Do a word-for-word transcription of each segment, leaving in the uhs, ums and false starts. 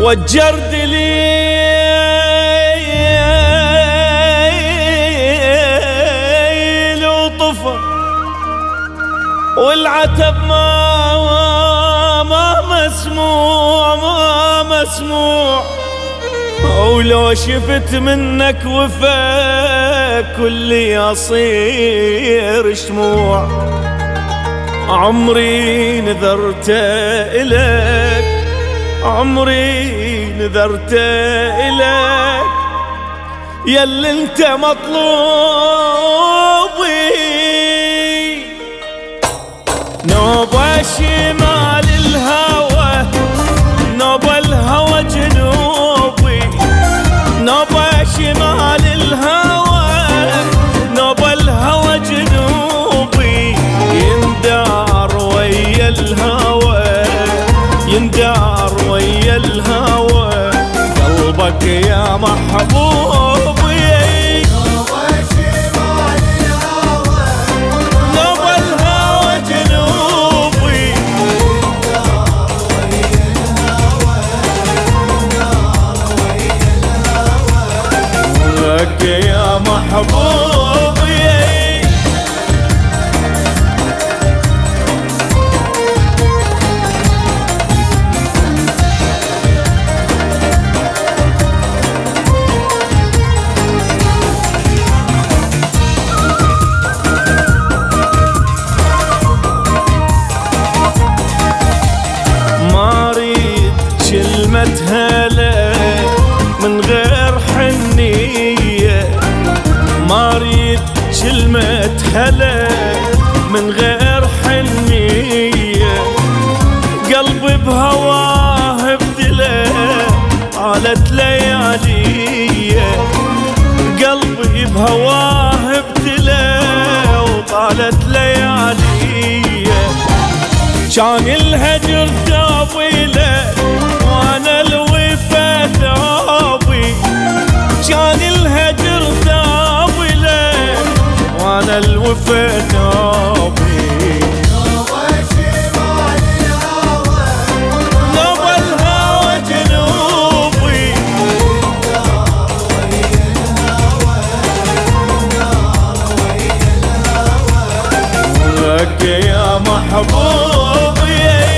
والجرد ليل وطفى والعتب ما ما مسموع ما مسموع، ولو شفت منك وفا كلي أصير شموع. عمري نذرت إلك عمري نذرت إلك ياللي انت مطلوبي، نوبة شمال الهوى نوبة الهوى جنوبي، نوبة شمال الهوى نوبة الهوى جنوبي، يندار ويا الهوى يندار ويا الهوى قلبك يا محبوبي. نوبة شمال الهوى نوبة الهوى جنوبي، يندار ويا الهوى يندار ويا الهوى قلبك يا محبوبي. كلمة هلا من غير حنية، ما اريد كلمة هلا من غير حنية، قلبي بهواه بدله طالت لياليه، قلبي بهواه بدله وطالت لياليه، كان الهجر ثابله وانا الوفا ثابي، كان الهجر ثابله وانا الوفا ثابي. نوبة شمال الهوى نوبة الهوى جنوبي، يندار ويا الهوى يندار ويا الهوى لك يا محبوبي.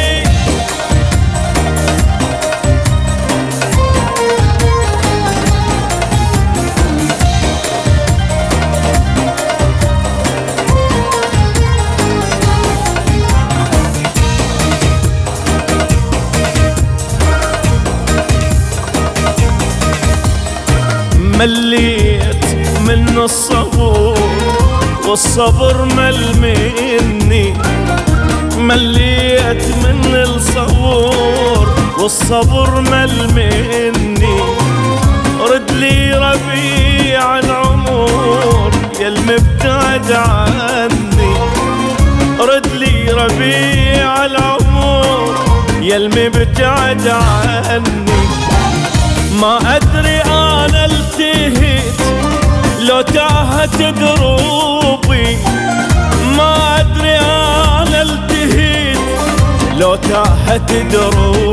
مليت من الصبر والصبر مل مني، مليت من الصبر والصبر مل مني، رد لي ربيع العمر يا المبتعد عني، رد لي ربيع العمر يا المبتعد عني، ما أدري أنا التهيت لو تاهت دروبي، ما أدري أنا التهيت لو تاهت دروبي.